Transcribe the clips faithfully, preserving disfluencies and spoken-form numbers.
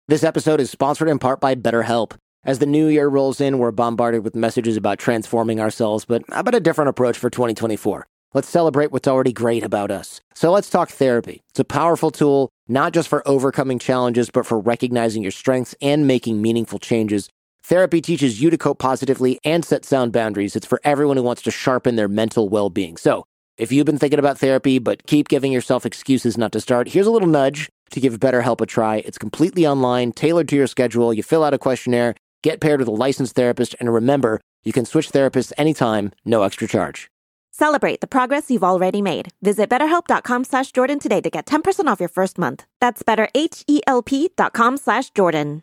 This episode is sponsored in part by BetterHelp. As the new year rolls in, we're bombarded with messages about transforming ourselves, but how about a different approach for twenty twenty-four? Let's celebrate what's already great about us. So let's talk therapy. It's a powerful tool, not just for overcoming challenges, but for recognizing your strengths and making meaningful changes. Therapy teaches you to cope positively and set sound boundaries. It's for everyone who wants to sharpen their mental well-being. So if you've been thinking about therapy, but keep giving yourself excuses not to start, here's a little nudge to give BetterHelp a try. It's completely online, tailored to your schedule. You fill out a questionnaire, get paired with a licensed therapist, and remember, you can switch therapists anytime, no extra charge. Celebrate the progress you've already made. Visit betterhelp.com slash Jordan today to get ten percent off your first month. That's betterhelp.com slash Jordan.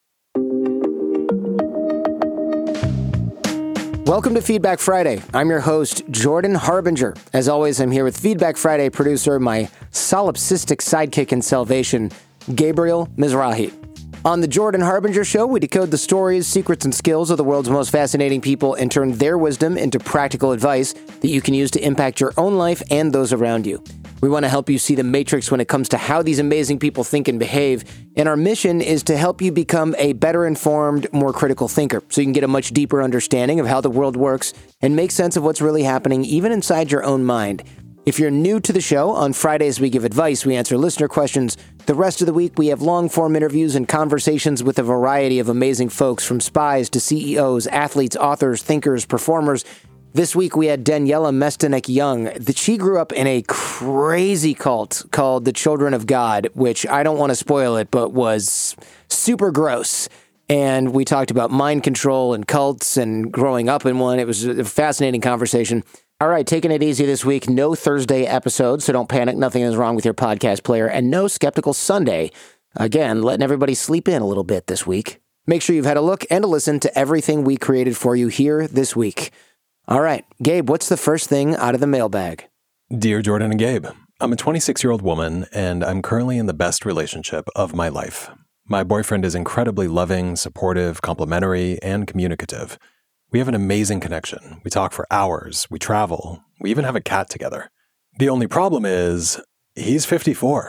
Welcome to Feedback Friday. I'm your host, Jordan Harbinger. As always, I'm here with Feedback Friday producer, my solipsistic sidekick in salvation, Gabriel Mizrahi. On the Jordan Harbinger Show, we decode the stories, secrets, and skills of the world's most fascinating people and turn their wisdom into practical advice that you can use to impact your own life and those around you. We want to help you see the matrix when it comes to how these amazing people think and behave, and our mission is to help you become a better informed, more critical thinker, so you can get a much deeper understanding of how the world works and make sense of what's really happening even inside your own mind. If you're new to the show, on Fridays we give advice, we answer listener questions. The rest of the week we have long-form interviews and conversations with a variety of amazing folks, from spies to C E Os, athletes, authors, thinkers, performers. This week we had Daniela Mestenek-Young. She grew up in a crazy cult called the Children of God, which I don't want to spoil it, but was super gross. And we talked about mind control and cults and growing up in one. It was a fascinating conversation. All right, taking it easy this week. No Thursday episode, so don't panic. Nothing is wrong with your podcast player. And no Skeptical Sunday. Again, letting everybody sleep in a little bit this week. Make sure you've had a look and a listen to everything we created for you here this week. All right, Gabe, what's the first thing out of the mailbag? Dear Jordan and Gabe, I'm a twenty-six-year-old woman, and I'm currently in the best relationship of my life. My boyfriend is incredibly loving, supportive, complimentary, and communicative. We have an amazing connection. We talk for hours. We travel. We even have a cat together. The only problem is, he's fifty-four.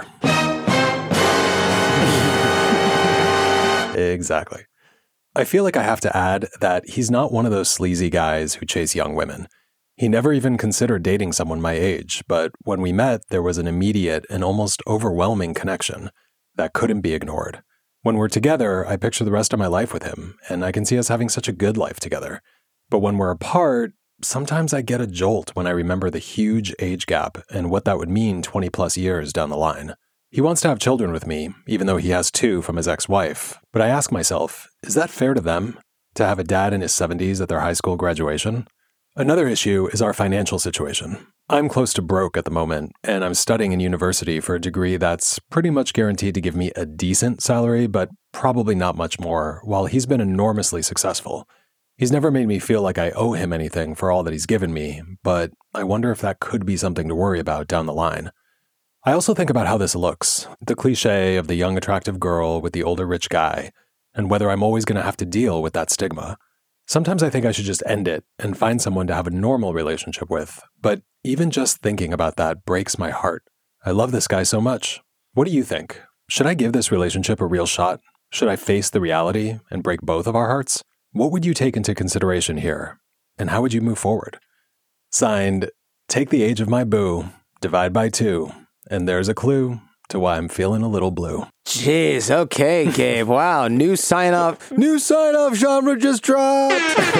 Exactly. I feel like I have to add that he's not one of those sleazy guys who chase young women. He never even considered dating someone my age, but when we met, there was an immediate and almost overwhelming connection that couldn't be ignored. When we're together, I picture the rest of my life with him, and I can see us having such a good life together. But when we're apart, sometimes I get a jolt when I remember the huge age gap and what that would mean twenty plus years down the line. He wants to have children with me, even though he has two from his ex-wife. But I ask myself, is that fair to them? To have a dad in his seventies at their high school graduation? Another issue is our financial situation. I'm close to broke at the moment, and I'm studying in university for a degree that's pretty much guaranteed to give me a decent salary, but probably not much more, while he's been enormously successful. He's never made me feel like I owe him anything for all that he's given me, but I wonder if that could be something to worry about down the line. I also think about how this looks, the cliche of the young attractive girl with the older rich guy, and whether I'm always going to have to deal with that stigma. Sometimes I think I should just end it and find someone to have a normal relationship with, but even just thinking about that breaks my heart. I love this guy so much. What do you think? Should I give this relationship a real shot? Should I face the reality and break both of our hearts? What would you take into consideration here? And how would you move forward? Signed, take the age of my boo, divide by two, and there's a clue to why I'm feeling a little blue. Jeez, okay, Gabe. Wow, new sign-off. New sign-off genre just dropped.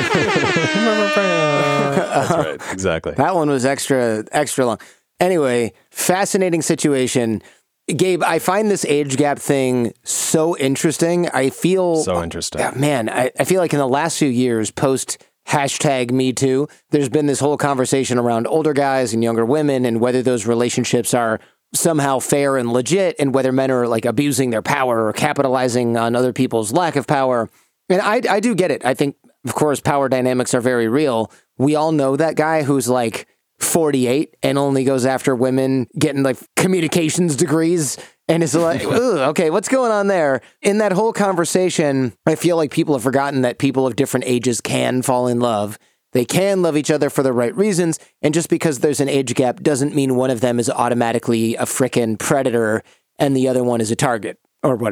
That's right, exactly. That one was extra, extra long. Anyway, fascinating situation. Gabe, I find this age gap thing so interesting. I feel... So interesting. Uh, man, I, I feel like in the last few years, post hashtag Me Too, there's been this whole conversation around older guys and younger women and whether those relationships are somehow fair and legit, and whether men are like abusing their power or capitalizing on other people's lack of power. And I, I do get it. I think, of course, power dynamics are very real. We all know that guy who's like forty-eight and only goes after women getting like communications degrees and is like, okay, what's going on there? In that whole conversation, I feel like people have forgotten that people of different ages can fall in love. They can love each other for the right reasons, and just because there's an age gap doesn't mean one of them is automatically a frickin' predator and the other one is a target or whatever.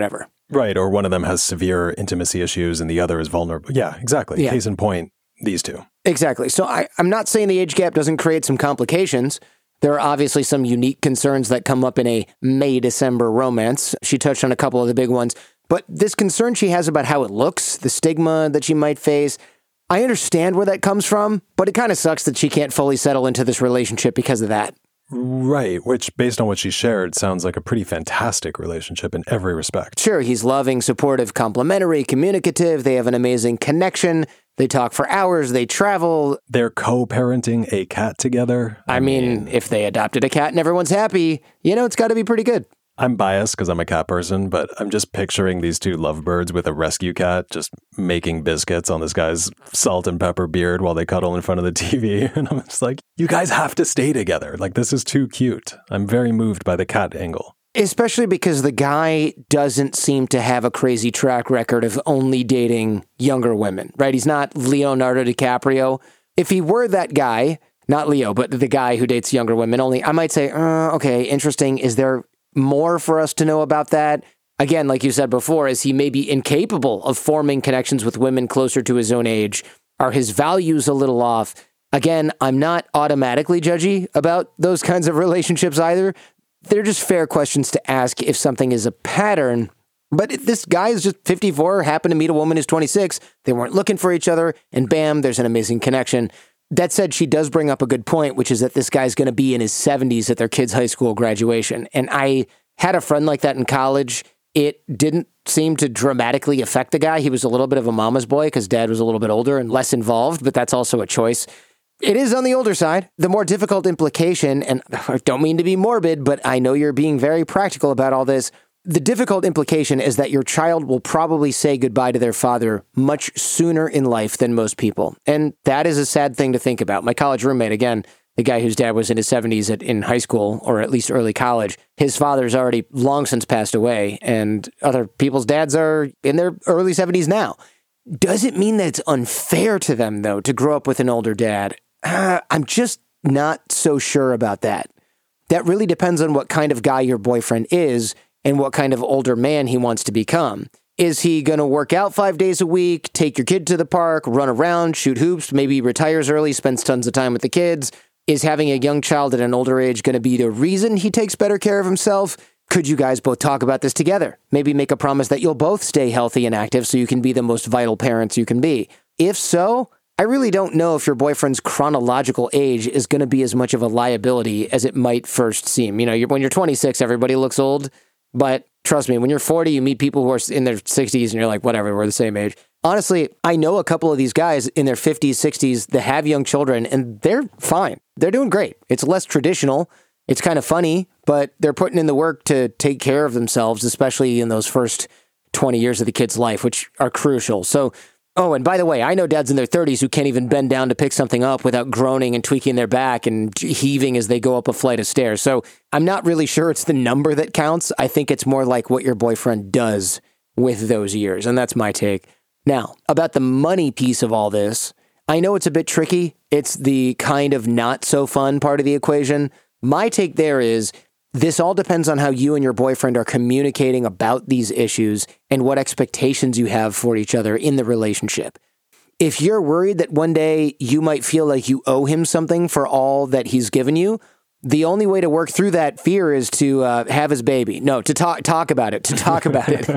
Right, or one of them has severe intimacy issues and the other is vulnerable. Yeah, exactly. Yeah. Case in point, these two. Exactly. So I, I'm not saying the age gap doesn't create some complications. There are obviously some unique concerns that come up in a May-December romance. She touched on a couple of the big ones. But this concern she has about how it looks, the stigma that she might face, I understand where that comes from, but it kind of sucks that she can't fully settle into this relationship because of that. Right, which, based on what she shared, sounds like a pretty fantastic relationship in every respect. Sure, he's loving, supportive, complimentary, communicative. They have an amazing connection. They talk for hours. They travel. They're co-parenting a cat together. I, I mean, mean, if they adopted a cat and everyone's happy, you know, it's got to be pretty good. I'm biased because I'm a cat person, but I'm just picturing these two lovebirds with a rescue cat just making biscuits on this guy's salt and pepper beard while they cuddle in front of the T V. And I'm just like, you guys have to stay together. Like, this is too cute. I'm very moved by the cat angle. Especially because the guy doesn't seem to have a crazy track record of only dating younger women, right? He's not Leonardo DiCaprio. If he were that guy, not Leo, but the guy who dates younger women only, I might say, uh, okay, interesting. Is there more for us to know about that? Again, like you said before, is he maybe incapable of forming connections with women closer to his own age? Are his values a little off? Again, I'm not automatically judgy about those kinds of relationships either. They're just fair questions to ask if something is a pattern. But if this guy is just fifty-four, happened to meet a woman who's twenty-six, they weren't looking for each other, and bam, there's an amazing connection. That said, she does bring up a good point, which is that this guy's going to be in his seventies at their kid's high school graduation. And I had a friend like that in college. It didn't seem to dramatically affect the guy. He was a little bit of a mama's boy because dad was a little bit older and less involved, but that's also a choice. It is on the older side. The more difficult implication, and I don't mean to be morbid, but I know you're being very practical about all this. The difficult implication is that your child will probably say goodbye to their father much sooner in life than most people. And that is a sad thing to think about. My college roommate, again, the guy whose dad was in his seventies at, in high school, or at least early college, his father's already long since passed away, and other people's dads are in their early seventies now. Does it mean that it's unfair to them, though, to grow up with an older dad? Uh, I'm just not so sure about that. That really depends on what kind of guy your boyfriend is and what kind of older man he wants to become. Is he going to work out five days a week, take your kid to the park, run around, shoot hoops, maybe retires early, spends tons of time with the kids? Is having a young child at an older age going to be the reason he takes better care of himself? Could you guys both talk about this together? Maybe make a promise that you'll both stay healthy and active so you can be the most vital parents you can be. If so, I really don't know if your boyfriend's chronological age is going to be as much of a liability as it might first seem. You know, you're, when you're twenty-six, everybody looks old. But trust me, when you're forty, you meet people who are in their sixties and you're like, whatever, we're the same age. Honestly, I know a couple of these guys in their fifties, sixties that have young children, and they're fine. They're doing great. It's less traditional. It's kind of funny, but they're putting in the work to take care of themselves, especially in those first twenty years of the kid's life, which are crucial. So, oh, and by the way, I know dads in their thirties who can't even bend down to pick something up without groaning and tweaking their back and heaving as they go up a flight of stairs. So I'm not really sure it's the number that counts. I think it's more like what your boyfriend does with those years, and that's my take. Now, about the money piece of all this, I know it's a bit tricky. It's the kind of not so fun part of the equation. My take there is this all depends on how you and your boyfriend are communicating about these issues and what expectations you have for each other in the relationship. If you're worried that one day you might feel like you owe him something for all that he's given you, the only way to work through that fear is to uh, have his baby. No, to talk talk about it, to talk about it.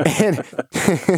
and,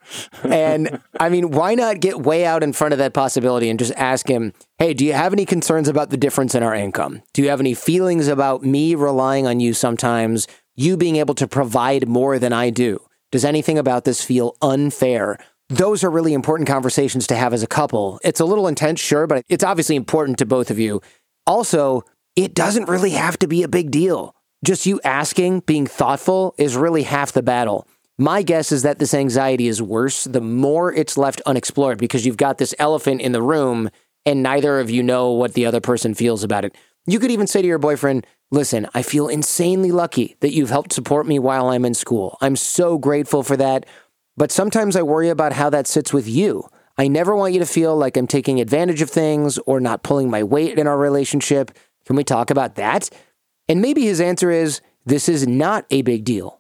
and I mean, why not get way out in front of that possibility and just ask him, hey, do you have any concerns about the difference in our income? Do you have any feelings about me relying on you sometimes, you being able to provide more than I do? Does anything about this feel unfair? Those are really important conversations to have as a couple. It's a little intense, sure, but it's obviously important to both of you. Also, it doesn't really have to be a big deal. Just you asking, being thoughtful is really half the battle. My guess is that this anxiety is worse the more it's left unexplored because you've got this elephant in the room and neither of you know what the other person feels about it. You could even say to your boyfriend, listen, I feel insanely lucky that you've helped support me while I'm in school. I'm so grateful for that. But sometimes I worry about how that sits with you. I never want you to feel like I'm taking advantage of things or not pulling my weight in our relationship. Can we talk about that? And maybe his answer is, this is not a big deal.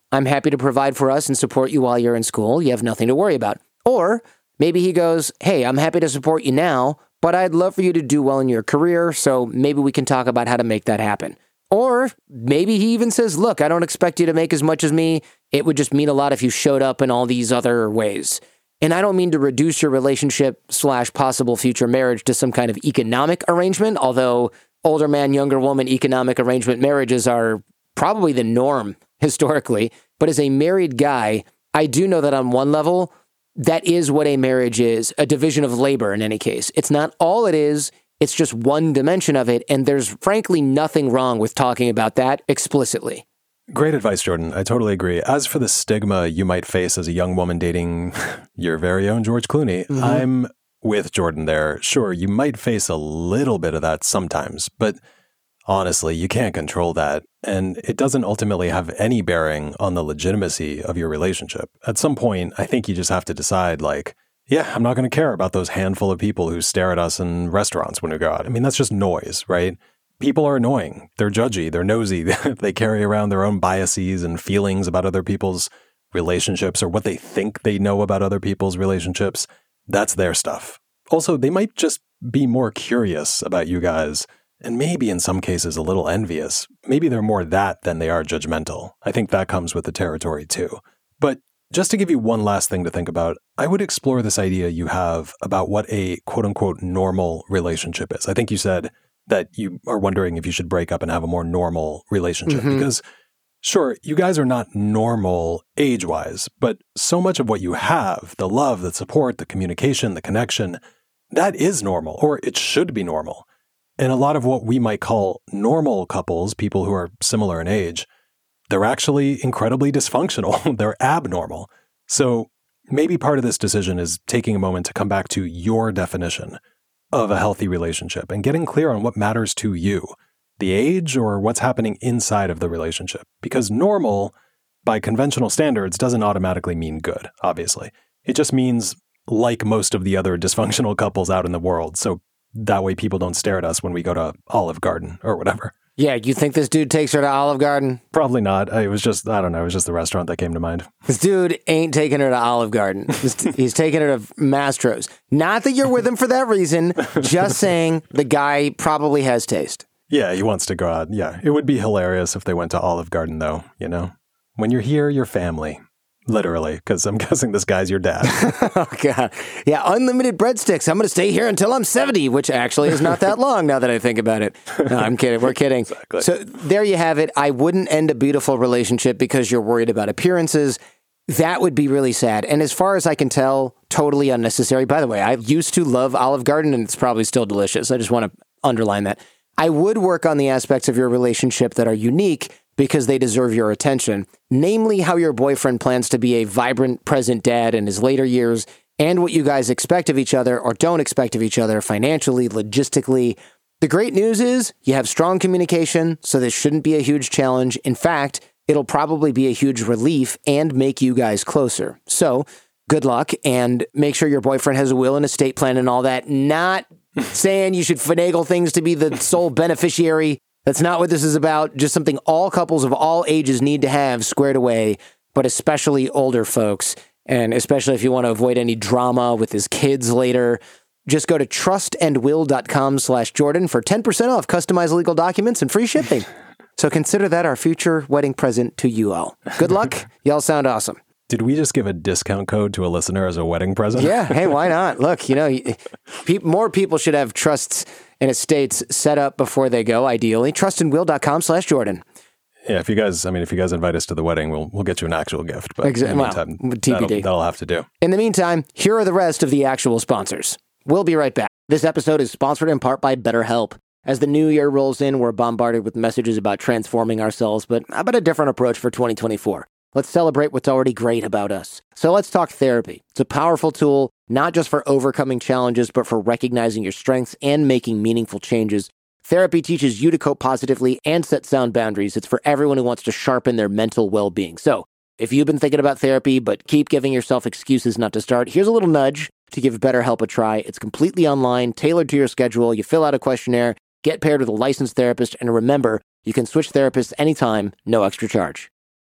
I'm happy to provide for us and support you while you're in school. You have nothing to worry about. Or maybe he goes, hey, I'm happy to support you now, but I'd love for you to do well in your career, so maybe we can talk about how to make that happen. Or maybe he even says, look, I don't expect you to make as much as me. It would just mean a lot if you showed up in all these other ways. And I don't mean to reduce your relationship slash possible future marriage to some kind of economic arrangement, although older man, younger woman economic arrangement marriages are probably the norm historically. But as a married guy, I do know that on one level, that is what a marriage is, a division of labor in any case. It's not all it is. It's just one dimension of it, and there's frankly nothing wrong with talking about that explicitly. Great advice, Jordan. I totally agree. As for the stigma you might face as a young woman dating your very own George Clooney, mm-hmm. I'm with Jordan there. Sure, you might face a little bit of that sometimes, but honestly, you can't control that, and it doesn't ultimately have any bearing on the legitimacy of your relationship. At some point, I think you just have to decide, like, yeah, I'm not going to care about those handful of people who stare at us in restaurants when we go out. I mean, that's just noise, right? People are annoying. They're judgy. They're nosy. They carry around their own biases and feelings about other people's relationships or what they think they know about other people's relationships. That's their stuff. Also, they might just be more curious about you guys and maybe in some cases a little envious. Maybe they're more that than they are judgmental. I think that comes with the territory too. But just to give you one last thing to think about, I would explore this idea you have about what a quote-unquote normal relationship is. I think you said that you are wondering if you should break up and have a more normal relationship. Mm-hmm. Because, sure, you guys are not normal age-wise, but so much of what you have, the love, the support, the communication, the connection, that is normal, or it should be normal. And a lot of what we might call normal couples, people who are similar in age, they're actually incredibly dysfunctional. They're abnormal. So maybe part of this decision is taking a moment to come back to your definition of a healthy relationship and getting clear on what matters to you, the age or what's happening inside of the relationship. Because normal, by conventional standards, doesn't automatically mean good, obviously. It just means like most of the other dysfunctional couples out in the world. So that way people don't stare at us when we go to Olive Garden or whatever. Yeah, you think this dude takes her to Olive Garden? Probably not. It was just, I don't know, it was just the restaurant that came to mind. This dude ain't taking her to Olive Garden. He's taking her to Mastro's. Not that you're with him for that reason, just saying the guy probably has taste. Yeah, he wants to go out. Yeah, it would be hilarious if they went to Olive Garden, though, you know? When you're here, you're family. Literally, because I'm guessing this guy's your dad. Oh, God. Yeah, unlimited breadsticks. I'm going to stay here until I'm seventy, which actually is not that long now that I think about it. No, I'm kidding. We're kidding. Exactly. So there you have it. I wouldn't end a beautiful relationship because you're worried about appearances. That would be really sad. And as far as I can tell, totally unnecessary. By the way, I used to love Olive Garden, and it's probably still delicious. I just want to underline that. I would work on the aspects of your relationship that are unique because they deserve your attention, namely how your boyfriend plans to be a vibrant present dad in his later years and what you guys expect of each other or don't expect of each other financially, logistically. The great news is you have strong communication, so this shouldn't be a huge challenge. In fact, it'll probably be a huge relief and make you guys closer. So good luck, and make sure your boyfriend has a will and estate plan and all that. Not saying you should finagle things to be the sole beneficiary. That's not what this is about. Just something all couples of all ages need to have squared away, but especially older folks. And especially if you want to avoid any drama with his kids later, just go to trustandwill.com slash Jordan for ten percent off customized legal documents and free shipping. So consider that our future wedding present to you all. Good luck. Y'all sound awesome. Did we just give a discount code to a listener as a wedding present? Yeah. Hey, why not? Look, you know, pe- more people should have trusts and estates set up before they go, ideally. trustandwill.com slash Jordan. Yeah, if you guys, I mean, if you guys invite us to the wedding, we'll we'll get you an actual gift. But Exa- in the meantime, well, T B D. That'll, that'll have to do. In the meantime, here are the rest of the actual sponsors. We'll be right back. This episode is sponsored in part by BetterHelp. As the new year rolls in, we're bombarded with messages about transforming ourselves, but how about a different approach for twenty twenty-four? Let's celebrate what's already great about us. So let's talk therapy. It's a powerful tool, not just for overcoming challenges, but for recognizing your strengths and making meaningful changes. Therapy teaches you to cope positively and set sound boundaries. It's for everyone who wants to sharpen their mental well-being. So if you've been thinking about therapy, but keep giving yourself excuses not to start, here's a little nudge to give BetterHelp a try. It's completely online, tailored to your schedule. You fill out a questionnaire, get paired with a licensed therapist, and remember, you can switch therapists anytime, no extra charge.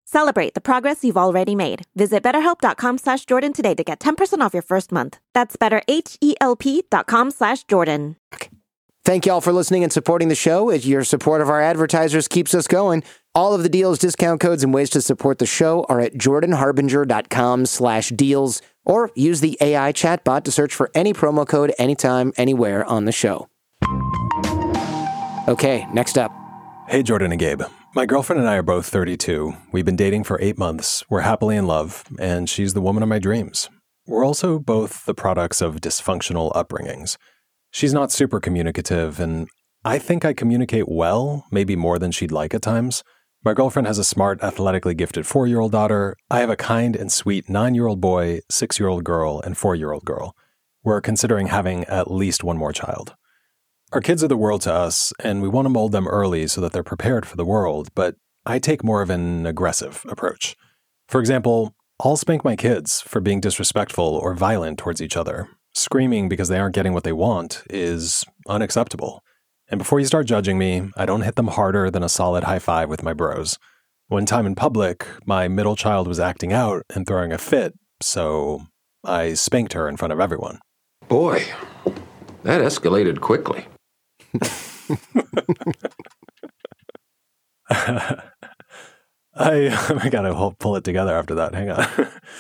Celebrate the progress you've already made. Visit betterhelp.com slash Jordan today to get ten percent off your first month. That's betterhelp.com slash Jordan. Thank you all for listening and supporting the show. As your support of our advertisers keeps us going. All of the deals, discount codes, and ways to support the show are at jordanharbinger.com slash deals, or use the A I chatbot to search for any promo code anytime, anywhere on the show. Okay, next up. Hey, Jordan and Gabe. My girlfriend and I are both thirty-two. We've been dating for eight months. We're happily in love, and she's the woman of my dreams. We're also both the products of dysfunctional upbringings. She's not super communicative, and I think I communicate well, maybe more than she'd like at times. My girlfriend has a smart, athletically gifted four-year-old daughter. I have a kind and sweet nine-year-old boy, six-year-old girl, and four-year-old girl. We're considering having at least one more child. Our kids are the world to us, and we want to mold them early so that they're prepared for the world, but I take more of an aggressive approach. For example, I'll spank my kids for being disrespectful or violent towards each other. Screaming because they aren't getting what they want is unacceptable. And before you start judging me, I don't hit them harder than a solid high five with my bros. One time in public, my middle child was acting out and throwing a fit, so I spanked her in front of everyone. Boy, that escalated quickly. I, I gotta pull it together after that. Hang on.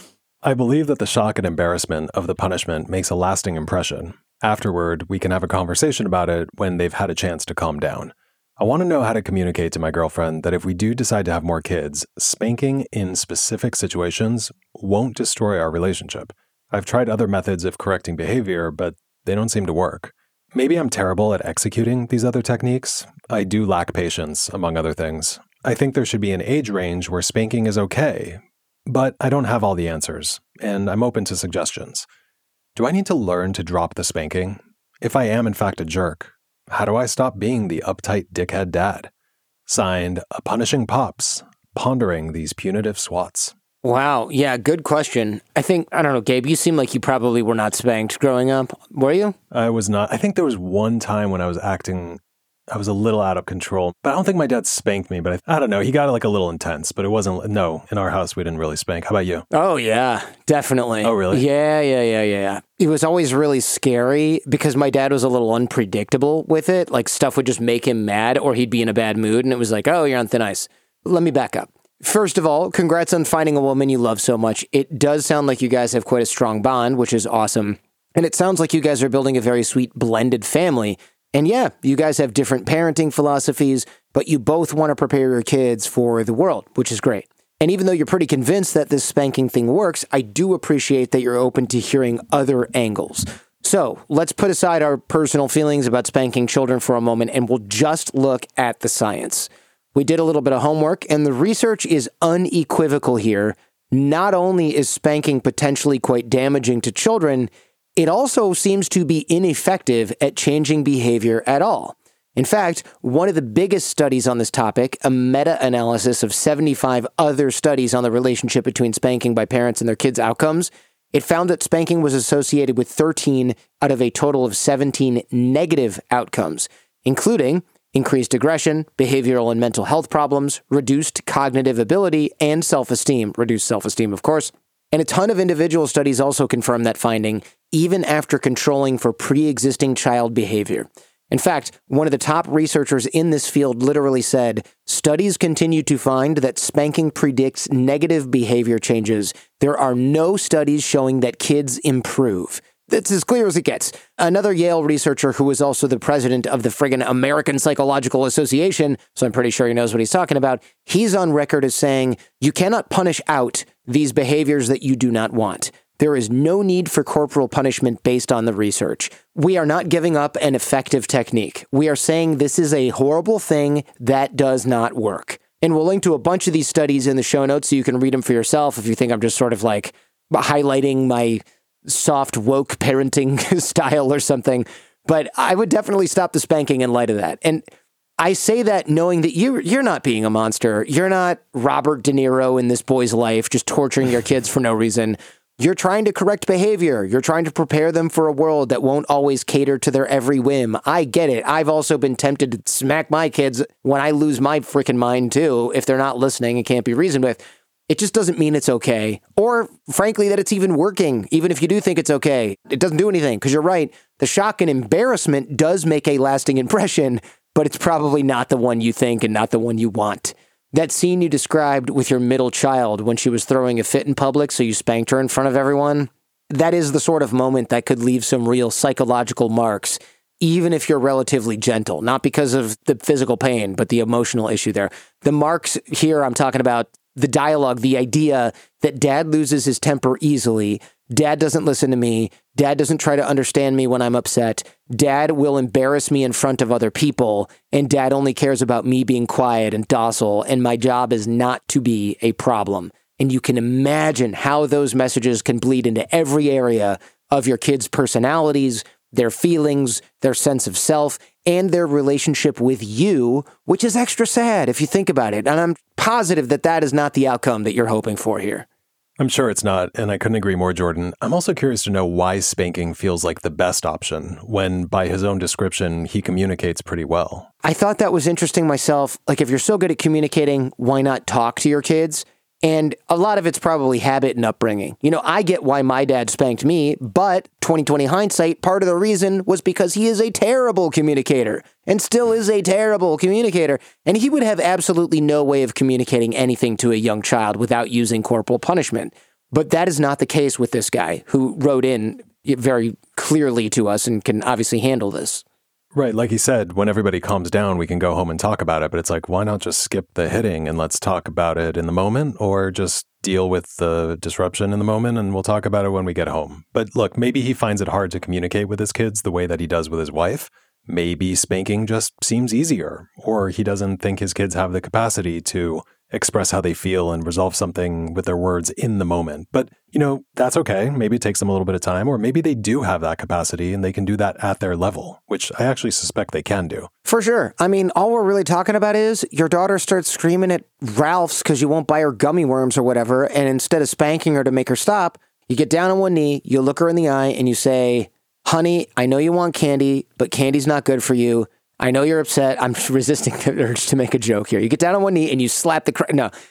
I believe that the shock and embarrassment of the punishment makes a lasting impression. Afterward, we can have a conversation about it when they've had a chance to calm down. I want to know how to communicate to my girlfriend that if we do decide to have more kids, spanking in specific situations won't destroy our relationship. I've tried other methods of correcting behavior, but they don't seem to work. Maybe I'm terrible at executing these other techniques. I do lack patience, among other things. I think there should be an age range where spanking is okay, but I don't have all the answers, and I'm open to suggestions. Do I need to learn to drop the spanking? If I am in fact a jerk, how do I stop being the uptight dickhead dad? Signed, A Punishing Pops, pondering these punitive swats. Wow. Yeah, good question. I think, I don't know, Gabe, you seem like you probably were not spanked growing up. Were you? I was not. I think there was one time when I was acting, I was a little out of control, but I don't think my dad spanked me, but I, I don't know. He got like a little intense, but it wasn't, no, in our house, we didn't really spank. How about you? Oh, yeah, definitely. Oh, really? Yeah, yeah, yeah, yeah. It was always really scary because my dad was a little unpredictable with it. Like stuff would just make him mad or he'd be in a bad mood and it was like, oh, you're on thin ice. Let me back up. First of all, congrats on finding a woman you love so much. It does sound like you guys have quite a strong bond, which is awesome. And it sounds like you guys are building a very sweet blended family. And yeah, you guys have different parenting philosophies, but you both want to prepare your kids for the world, which is great. And even though you're pretty convinced that this spanking thing works, I do appreciate that you're open to hearing other angles. So let's put aside our personal feelings about spanking children for a moment, and we'll just look at the science. We did a little bit of homework, and the research is unequivocal here. Not only is spanking potentially quite damaging to children, it also seems to be ineffective at changing behavior at all. In fact, one of the biggest studies on this topic, a meta-analysis of seventy-five other studies on the relationship between spanking by parents and their kids' outcomes, it found that spanking was associated with thirteen out of a total of seventeen negative outcomes, including increased aggression, behavioral and mental health problems, reduced cognitive ability, and self-esteem, reduced self-esteem, of course. And a ton of individual studies also confirm that finding, even after controlling for pre-existing child behavior. In fact, one of the top researchers in this field literally said, studies continue to find that spanking predicts negative behavior changes. There are no studies showing that kids improve. That's as clear as it gets. Another Yale researcher who was also the president of the friggin' American Psychological Association, so I'm pretty sure he knows what he's talking about, he's on record as saying, you cannot punish out these behaviors that you do not want. There is no need for corporal punishment based on the research. We are not giving up an effective technique. We are saying this is a horrible thing that does not work. And we'll link to a bunch of these studies in the show notes so you can read them for yourself if you think I'm just sort of like highlighting my soft woke parenting style or something. But I would definitely stop the spanking in light of that. And I say that knowing that you, you're not being a monster. You're not Robert De Niro in this boy's life, just torturing your kids for no reason. You're trying to correct behavior. You're trying to prepare them for a world that won't always cater to their every whim. I get it. I've also been tempted to smack my kids when I lose my freaking mind too, if they're not listening and can't be reasoned with. it just doesn't mean it's okay. Or frankly, that it's even working, even if you do think it's okay. It doesn't do anything because you're right. The shock and embarrassment does make a lasting impression, but it's probably not the one you think and not the one you want. That scene you described with your middle child when she was throwing a fit in public, so you spanked her in front of everyone, that is the sort of moment that could leave some real psychological marks, even if you're relatively gentle, not because of the physical pain, but the emotional issue there. The marks here, I'm talking about the dialogue, the idea that dad loses his temper easily. Dad doesn't listen to me. Dad doesn't try to understand me when I'm upset. Dad will embarrass me in front of other people. And dad only cares about me being quiet and docile. And my job is not to be a problem. And you can imagine how those messages can bleed into every area of your kids' personalities, their feelings, their sense of self, and their relationship with you, which is extra sad if you think about it. And I'm positive that that is not the outcome that you're hoping for here. I'm sure it's not, and I couldn't agree more, Jordan. I'm also curious to know why spanking feels like the best option when, by his own description, he communicates pretty well. I thought that was interesting myself. Like, if you're so good at communicating, why not talk to your kids? And a lot of it's probably habit and upbringing. You know, I get why my dad spanked me, but twenty twenty hindsight, part of the reason was because he is a terrible communicator and still is a terrible communicator. And he would have absolutely no way of communicating anything to a young child without using corporal punishment. But that is not the case with this guy who wrote in very clearly to us and can obviously handle this. Right. Like he said, when everybody calms down, we can go home and talk about it. But it's like, why not just skip the hitting and let's talk about it in the moment, or just deal with the disruption in the moment and we'll talk about it when we get home. But look, maybe he finds it hard to communicate with his kids the way that he does with his wife. Maybe spanking just seems easier, or he doesn't think his kids have the capacity to express how they feel and resolve something with their words in the moment. But, you know, that's okay. Maybe it takes them a little bit of time, or maybe they do have that capacity and they can do that at their level, which I actually suspect they can do. For sure. I mean, all we're really talking about is your daughter starts screaming at Ralph's because you won't buy her gummy worms or whatever, and instead of spanking her to make her stop, you get down on one knee, you look her in the eye, and you say, honey, I know you want candy, but candy's not good for you. I know you're upset. I'm resisting the urge to make a joke here. You get down on one knee and you slap the... Cr- no.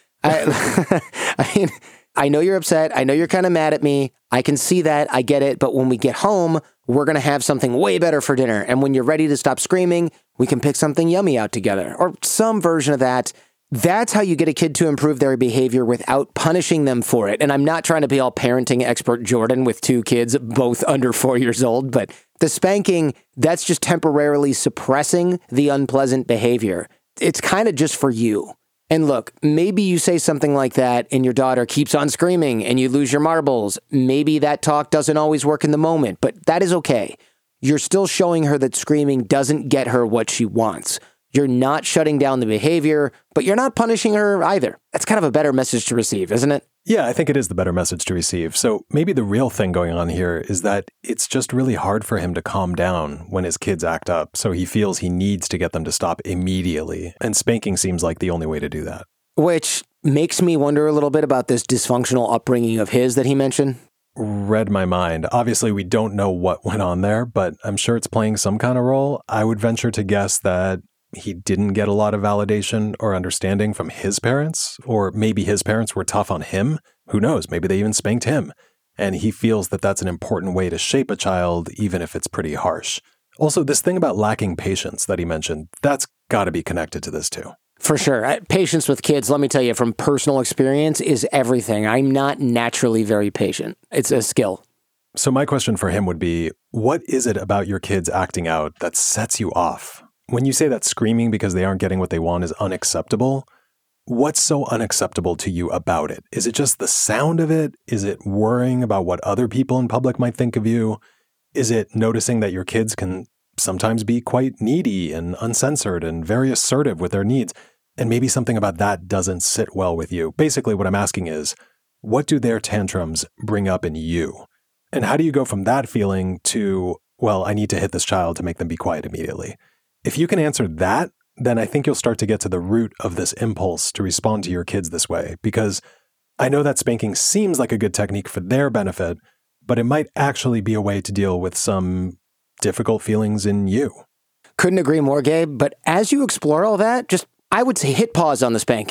I, I mean, I know you're upset. I know you're kind of mad at me. I can see that. I get it. But when we get home, we're going to have something way better for dinner. And when you're ready to stop screaming, we can pick something yummy out together. Or some version of that. That's how you get a kid to improve their behavior without punishing them for it. And I'm not trying to be all parenting expert Jordan with two kids, both under four years old, but the spanking, that's just temporarily suppressing the unpleasant behavior. It's kind of just for you. And look, maybe you say something like that and your daughter keeps on screaming and you lose your marbles. Maybe that talk doesn't always work in the moment, but that is okay. You're still showing her that screaming doesn't get her what she wants. You're not shutting down the behavior, but you're not punishing her either. That's kind of a better message to receive, isn't it? Yeah, I think it is the better message to receive. So maybe the real thing going on here is that it's just really hard for him to calm down when his kids act up. So he feels he needs to get them to stop immediately. And spanking seems like the only way to do that. Which makes me wonder a little bit about this dysfunctional upbringing of his that he mentioned. Read my mind. Obviously, we don't know what went on there, but I'm sure it's playing some kind of role. I would venture to guess that he didn't get a lot of validation or understanding from his parents, or maybe his parents were tough on him. Who knows? Maybe they even spanked him. And he feels that that's an important way to shape a child, even if it's pretty harsh. Also, this thing about lacking patience that he mentioned, that's got to be connected to this too. For sure. Patience with kids, let me tell you, from personal experience, is everything. I'm not naturally very patient. It's a skill. So my question for him would be, what is it about your kids acting out that sets you off? When you say that screaming because they aren't getting what they want is unacceptable, what's so unacceptable to you about it? Is it just the sound of it? Is it worrying about what other people in public might think of you? Is it noticing that your kids can sometimes be quite needy and uncensored and very assertive with their needs? And maybe something about that doesn't sit well with you. Basically, what I'm asking is, what do their tantrums bring up in you? And how do you go from that feeling to, well, I need to hit this child to make them be quiet immediately? If you can answer that, then I think you'll start to get to the root of this impulse to respond to your kids this way, because I know that spanking seems like a good technique for their benefit, but it might actually be a way to deal with some difficult feelings in you. Couldn't agree more, Gabe. But as you explore all that, just, I would say hit pause on the spanking.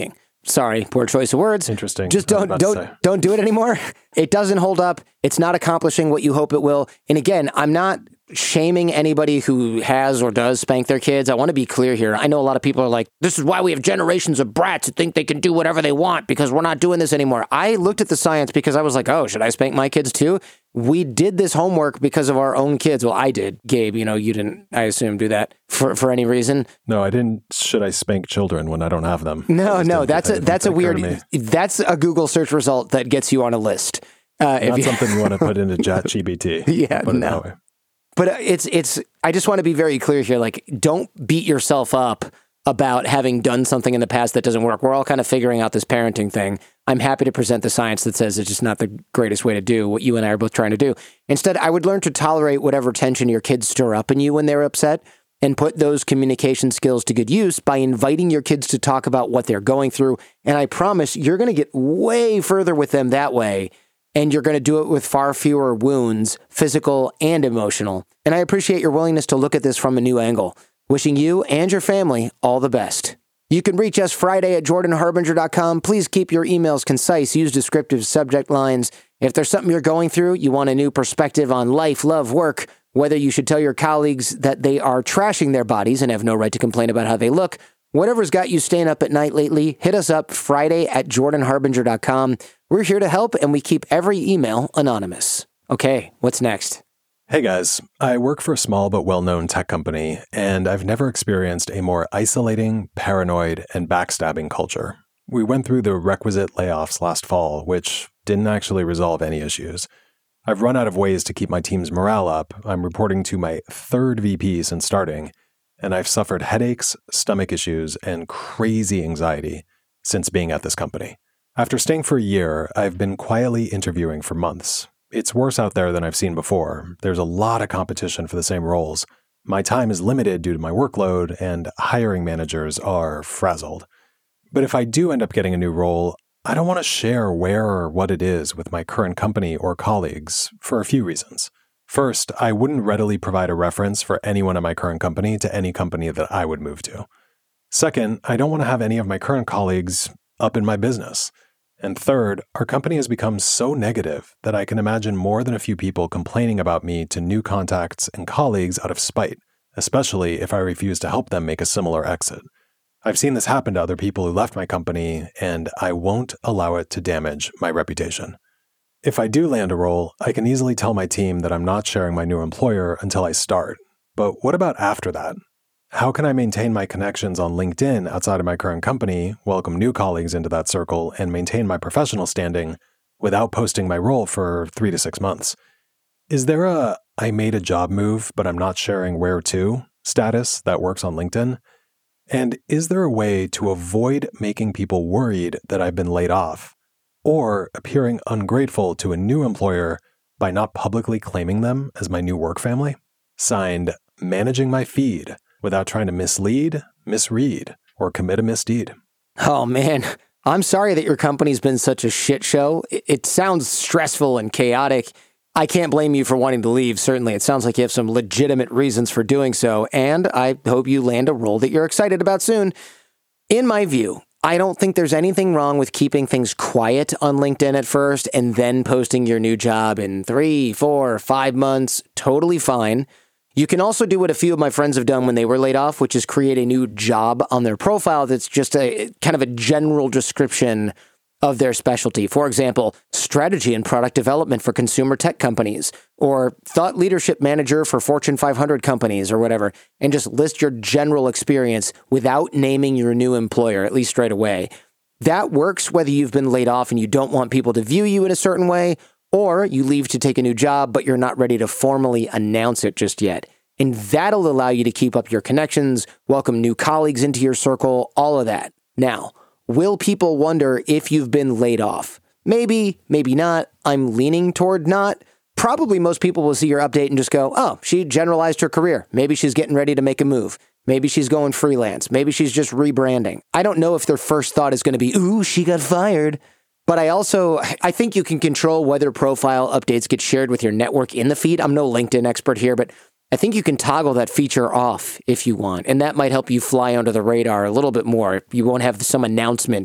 Sorry, poor choice of words. Interesting. Just don't don't don't do it anymore. It doesn't hold up. It's not accomplishing what you hope it will. And again, I'm not shaming anybody who has or does spank their kids. I want to be clear here. I know a lot of people are like, this is why we have generations of brats who think they can do whatever they want because we're not doing this anymore. I looked at the science because I was like, oh, should I spank my kids too? We did this homework because of our own kids. Well, I did. Gabe, you know, you didn't, I assume, do that for, for any reason. No, I didn't. Should I spank children when I don't have them? No, no, that's a, that's a weird, that's a Google search result that gets you on a list. Uh, Not you, something you want to put into Chat G P T. Yeah, no. But it's, it's, I just want to be very clear here. Like, don't beat yourself up about having done something in the past that doesn't work. We're all kind of figuring out this parenting thing. I'm happy to present the science that says it's just not the greatest way to do what you and I are both trying to do. Instead, I would learn to tolerate whatever tension your kids stir up in you when they're upset and put those communication skills to good use by inviting your kids to talk about what they're going through. And I promise you're going to get way further with them that way. And you're going to do it with far fewer wounds, physical and emotional. And I appreciate your willingness to look at this from a new angle. Wishing you and your family all the best. You can reach us Friday at jordan harbinger dot com. Please keep your emails concise. Use descriptive subject lines. If there's something you're going through, you want a new perspective on life, love, work, whether you should tell your colleagues that they are trashing their bodies and have no right to complain about how they look, whatever's got you staying up at night lately, hit us up Friday at jordan harbinger dot com. We're here to help, and we keep every email anonymous. Okay, what's next? Hey guys, I work for a small but well-known tech company, and I've never experienced a more isolating, paranoid, and backstabbing culture. We went through the requisite layoffs last fall, which didn't actually resolve any issues. I've run out of ways to keep my team's morale up. I'm reporting to my third V P since starting, and I've suffered headaches, stomach issues, and crazy anxiety since being at this company. After staying for a year, I've been quietly interviewing for months. It's worse out there than I've seen before. There's a lot of competition for the same roles. My time is limited due to my workload, and hiring managers are frazzled. But if I do end up getting a new role, I don't want to share where or what it is with my current company or colleagues for a few reasons. First, I wouldn't readily provide a reference for anyone at my current company to any company that I would move to. Second, I don't want to have any of my current colleagues up in my business. And third, our company has become so negative that I can imagine more than a few people complaining about me to new contacts and colleagues out of spite, especially if I refuse to help them make a similar exit. I've seen this happen to other people who left my company, and I won't allow it to damage my reputation. If I do land a role, I can easily tell my team that I'm not sharing my new employer until I start. But what about after that? How can I maintain my connections on LinkedIn outside of my current company, welcome new colleagues into that circle, and maintain my professional standing without posting my role for three to six months? Is there a I made a job move, but I'm not sharing where to status that works on LinkedIn? And is there a way to avoid making people worried that I've been laid off or appearing ungrateful to a new employer by not publicly claiming them as my new work family? Signed, Managing My Feed, without trying to mislead, misread, or commit a misdeed. Oh, man. I'm sorry that your company's been such a shit show. It, it sounds stressful and chaotic. I can't blame you for wanting to leave, certainly. It sounds like you have some legitimate reasons for doing so, and I hope you land a role that you're excited about soon. In my view, I don't think there's anything wrong with keeping things quiet on LinkedIn at first and then posting your new job in three, four, five months. Totally fine. You can also do what a few of my friends have done when they were laid off, which is create a new job on their profile that's just a kind of a general description of their specialty. For example, strategy and product development for consumer tech companies, or thought leadership manager for Fortune five hundred companies, or whatever, and just list your general experience without naming your new employer, at least right away. That works whether you've been laid off and you don't want people to view you in a certain way, or you leave to take a new job, but you're not ready to formally announce it just yet. And that'll allow you to keep up your connections, welcome new colleagues into your circle, all of that. Now, will people wonder if you've been laid off? Maybe, maybe not. I'm leaning toward not. Probably most people will see your update and just go, oh, she generalized her career. Maybe she's getting ready to make a move. Maybe she's going freelance. Maybe she's just rebranding. I don't know if their first thought is going to be, ooh, she got fired. But I also, I think you can control whether profile updates get shared with your network in the feed. I'm no LinkedIn expert here, but I think you can toggle that feature off if you want. And that might help you fly under the radar a little bit more. You won't have some announcement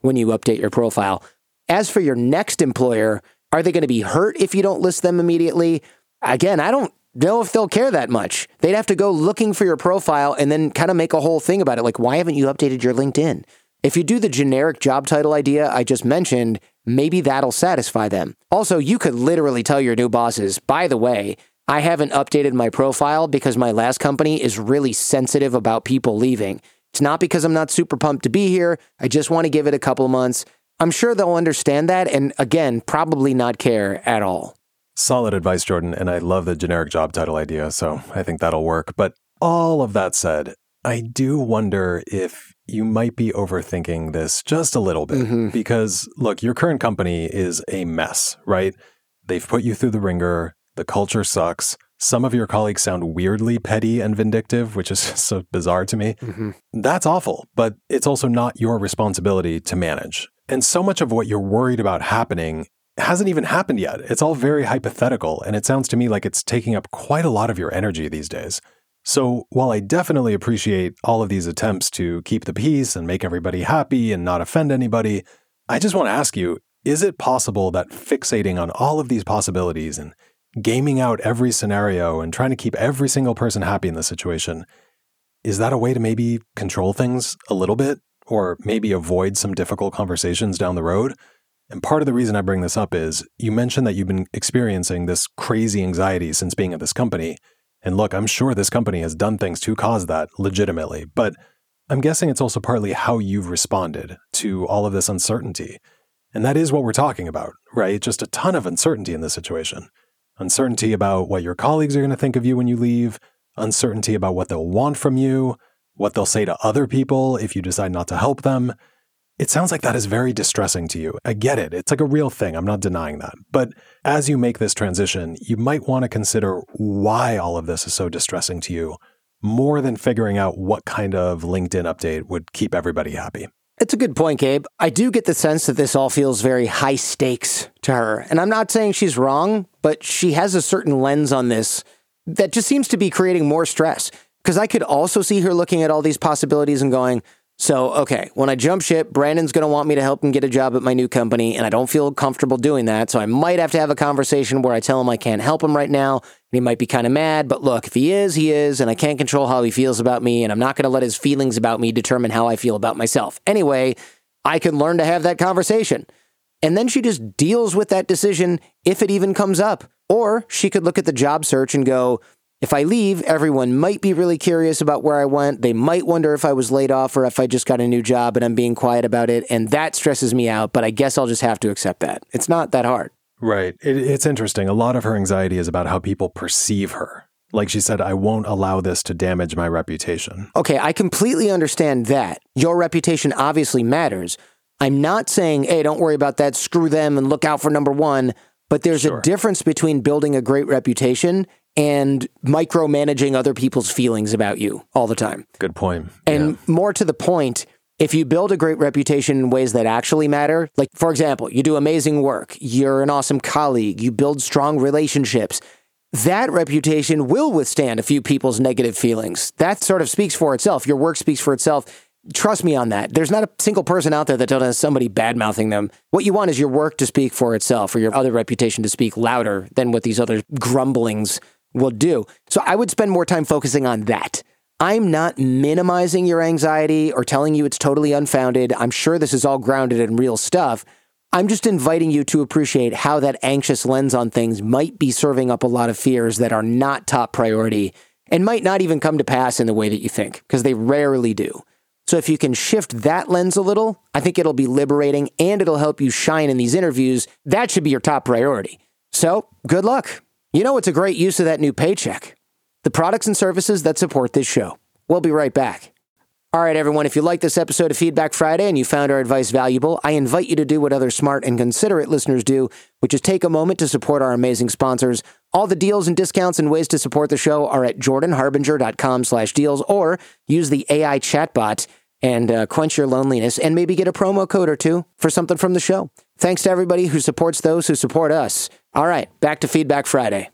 when you update your profile. As for your next employer, are they going to be hurt if you don't list them immediately? Again, I don't know if they'll care that much. They'd have to go looking for your profile and then kind of make a whole thing about it. Like, why haven't you updated your LinkedIn? If you do the generic job title idea I just mentioned, maybe that'll satisfy them. Also, you could literally tell your new bosses, by the way, I haven't updated my profile because my last company is really sensitive about people leaving. It's not because I'm not super pumped to be here. I just want to give it a couple of months. I'm sure they'll understand that and, again, probably not care at all. Solid advice, Jordan, and I love the generic job title idea, so I think that'll work. But all of that said, I do wonder if you might be overthinking this just a little bit. Mm-hmm. Because, look, your current company is a mess, right? They've put you through the ringer. The culture sucks. Some of your colleagues sound weirdly petty and vindictive, which is so bizarre to me. Mm-hmm. That's awful, but it's also not your responsibility to manage. And so much of what you're worried about happening hasn't even happened yet. It's all very hypothetical, and it sounds to me like it's taking up quite a lot of your energy these days. So while I definitely appreciate all of these attempts to keep the peace and make everybody happy and not offend anybody, I just want to ask you, is it possible that fixating on all of these possibilities and gaming out every scenario and trying to keep every single person happy in the situation, is that a way to maybe control things a little bit or maybe avoid some difficult conversations down the road? And part of the reason I bring this up is you mentioned that you've been experiencing this crazy anxiety since being at this company. And look, I'm sure this company has done things to cause that legitimately, but I'm guessing it's also partly how you've responded to all of this uncertainty. And that is what we're talking about, right? Just a ton of uncertainty in this situation. Uncertainty about what your colleagues are going to think of you when you leave, uncertainty about what they'll want from you, what they'll say to other people if you decide not to help them. It sounds like that is very distressing to you. I get it. It's like a real thing. I'm not denying that. But as you make this transition, you might want to consider why all of this is so distressing to you, more than figuring out what kind of LinkedIn update would keep everybody happy. It's a good point, Gabe. I do get the sense that this all feels very high stakes to her. And I'm not saying she's wrong, but she has a certain lens on this that just seems to be creating more stress. Because I could also see her looking at all these possibilities and going, so, okay, when I jump ship, Brandon's going to want me to help him get a job at my new company, and I don't feel comfortable doing that, so I might have to have a conversation where I tell him I can't help him right now, and he might be kind of mad, but look, if he is, he is, and I can't control how he feels about me, and I'm not going to let his feelings about me determine how I feel about myself. Anyway, I can learn to have that conversation. And then she just deals with that decision if it even comes up. Or she could look at the job search and go, if I leave, everyone might be really curious about where I went. They might wonder if I was laid off or if I just got a new job and I'm being quiet about it. And that stresses me out, but I guess I'll just have to accept that. It's not that hard. Right. It, it's interesting. A lot of her anxiety is about how people perceive her. Like she said, I won't allow this to damage my reputation. Okay, I completely understand that. Your reputation obviously matters. I'm not saying, hey, don't worry about that, screw them and look out for number one. But there's sure. a difference between building a great reputation and micromanaging other people's feelings about you all the time. Good point. And yeah. more to the point, if you build a great reputation in ways that actually matter, like, for example, you do amazing work, you're an awesome colleague, you build strong relationships, that reputation will withstand a few people's negative feelings. That sort of speaks for itself. Your work speaks for itself. Trust me on that. There's not a single person out there that doesn't have somebody bad-mouthing them. What you want is your work to speak for itself or your other reputation to speak louder than what these other grumblings will do. So I would spend more time focusing on that. I'm not minimizing your anxiety or telling you it's totally unfounded. I'm sure this is all grounded in real stuff. I'm just inviting you to appreciate how that anxious lens on things might be serving up a lot of fears that are not top priority and might not even come to pass in the way that you think, because they rarely do. So if you can shift that lens a little, I think it'll be liberating and it'll help you shine in these interviews. That should be your top priority. So good luck. You know what's a great use of that new paycheck? The products and services that support this show. We'll be right back. All right, everyone, if you like this episode of Feedback Friday and you found our advice valuable, I invite you to do what other smart and considerate listeners do, which is take a moment to support our amazing sponsors. All the deals and discounts and ways to support the show are at jordanharbinger.com slash deals, or use the A I chatbot and uh, quench your loneliness and maybe get a promo code or two for something from the show. Thanks to everybody who supports those who support us. All right, back to Feedback Friday.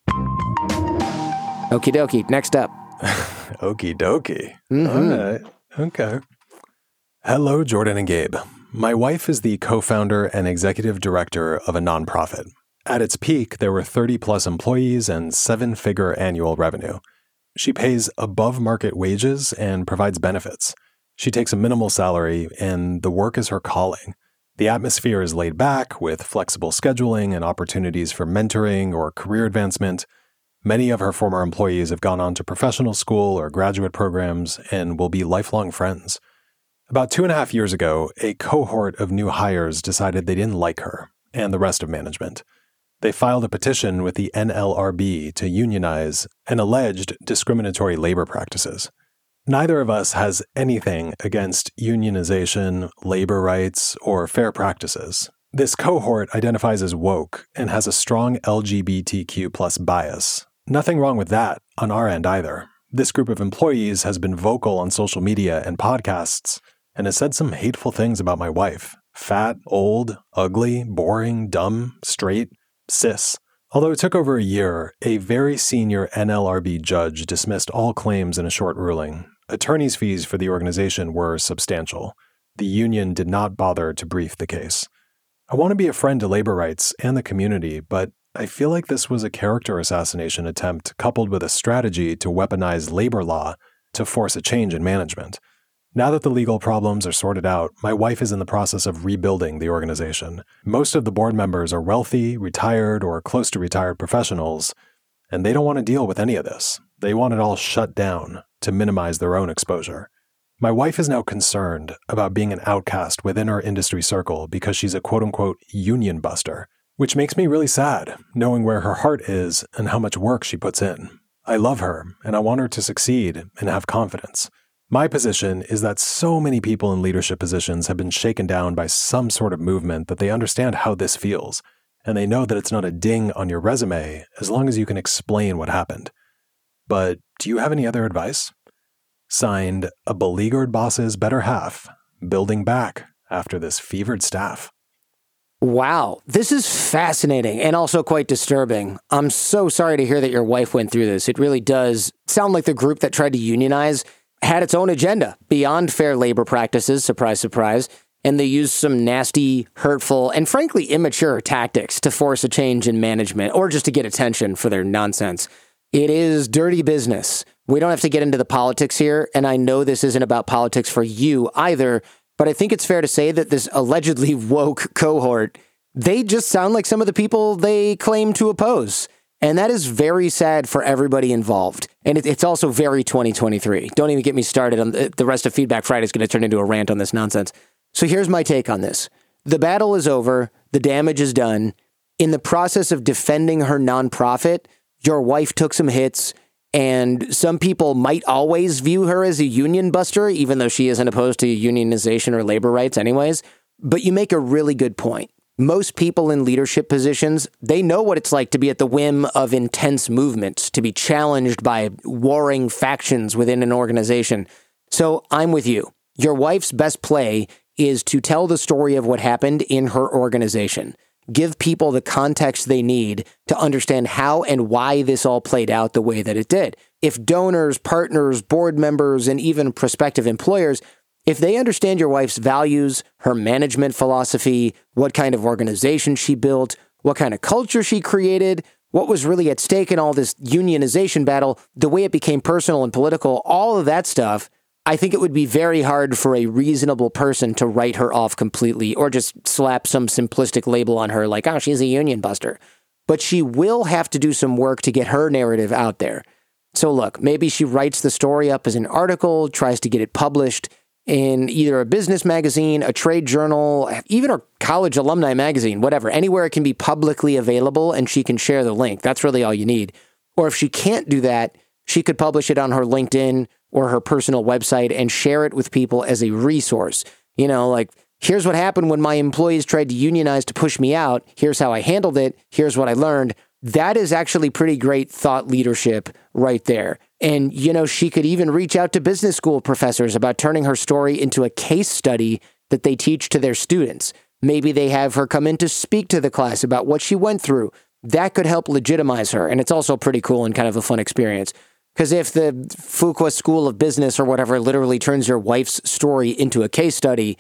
Okie dokie, next up. Okie dokie. Mm-hmm. All right. Okay. Hello, Jordan and Gabe. My wife is the co-founder and executive director of a nonprofit. At its peak, there were thirty plus employees and seven-figure annual revenue. She pays above-market wages and provides benefits. She takes a minimal salary, and the work is her calling. The atmosphere is laid back, with flexible scheduling and opportunities for mentoring or career advancement. Many of her former employees have gone on to professional school or graduate programs and will be lifelong friends. About two and a half years ago, a cohort of new hires decided they didn't like her and the rest of management. They filed a petition with the N L R B to unionize and alleged discriminatory labor practices. Neither of us has anything against unionization, labor rights, or fair practices. This cohort identifies as woke and has a strong L G B T Q plus bias. Nothing wrong with that on our end either. This group of employees has been vocal on social media and podcasts and has said some hateful things about my wife. Fat, old, ugly, boring, dumb, straight, cis. Although it took over a year, a very senior N L R B judge dismissed all claims in a short ruling. Attorney's fees for the organization were substantial. The union did not bother to brief the case. I want to be a friend to labor rights and the community, but I feel like this was a character assassination attempt coupled with a strategy to weaponize labor law to force a change in management. Now that the legal problems are sorted out, my wife is in the process of rebuilding the organization. Most of the board members are wealthy, retired, or close to retired professionals, and they don't want to deal with any of this. They want it all shut down to minimize their own exposure. My wife is now concerned about being an outcast within her industry circle because she's a quote-unquote union buster, which makes me really sad, knowing where her heart is and how much work she puts in. I love her, and I want her to succeed and have confidence. My position is that so many people in leadership positions have been shaken down by some sort of movement that they understand how this feels, and they know that it's not a ding on your resume as long as you can explain what happened. But do you have any other advice? Signed, a beleaguered boss's better half, building back after this fevered staff. Wow, this is fascinating and also quite disturbing. I'm so sorry to hear that your wife went through this. It really does sound like the group that tried to unionize had its own agenda beyond fair labor practices, surprise, surprise, and they used some nasty, hurtful, and frankly immature tactics to force a change in management or just to get attention for their nonsense. It is dirty business. We don't have to get into the politics here, and I know this isn't about politics for you either, but I think it's fair to say that this allegedly woke cohort, they just sound like some of the people they claim to oppose. And that is very sad for everybody involved. And it, it's also very twenty twenty-three. Don't even get me started on the, the rest of Feedback Friday is going to turn into a rant on this nonsense. So here's my take on this. The battle is over. The damage is done. In the process of defending her nonprofit, your wife took some hits, and some people might always view her as a union buster, even though she isn't opposed to unionization or labor rights anyways. But you make a really good point. Most people in leadership positions, they know what it's like to be at the whim of intense movements, to be challenged by warring factions within an organization. So I'm with you. Your wife's best play is to tell the story of what happened in her organization. Give people the context they need to understand how and why this all played out the way that it did. If donors, partners, board members, and even prospective employers, if they understand your wife's values, her management philosophy, what kind of organization she built, what kind of culture she created, what was really at stake in all this unionization battle, the way it became personal and political, all of that stuff, I think it would be very hard for a reasonable person to write her off completely or just slap some simplistic label on her like, oh, she's a union buster. But she will have to do some work to get her narrative out there. So look, maybe she writes the story up as an article, tries to get it published in either a business magazine, a trade journal, even a college alumni magazine, whatever, anywhere it can be publicly available and she can share the link. That's really all you need. Or if she can't do that, she could publish it on her LinkedIn or her personal website and share it with people as a resource. You know, like, here's what happened when my employees tried to unionize to push me out. Here's how I handled it. Here's what I learned. That is actually pretty great thought leadership right there. And, you know, she could even reach out to business school professors about turning her story into a case study that they teach to their students. Maybe they have her come in to speak to the class about what she went through. That could help legitimize her. And it's also pretty cool and kind of a fun experience. Because if the Fuqua School of Business or whatever literally turns your wife's story into a case study,